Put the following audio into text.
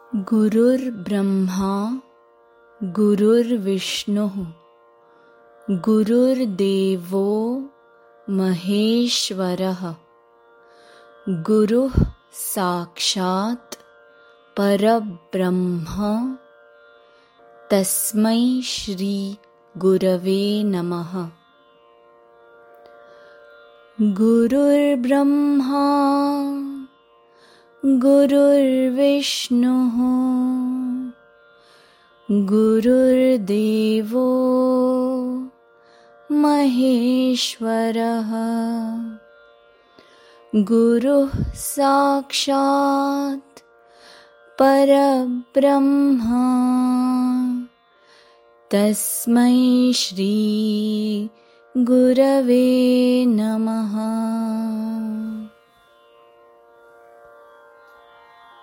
गुरुर्ब्रह्मा गुरुर्विष्णुः गुरुर्देवो महेश्वरः गुरुः साक्षात् परब्रह्म तस्मै श्री गुरवे नमः। गुरुर्ब्रह्मा गुरुर्विष्णुः गुरुर्देवो महेश्वरः गुरुः साक्षात् परब्रह्म तस्मै श्री गुरवे नमः।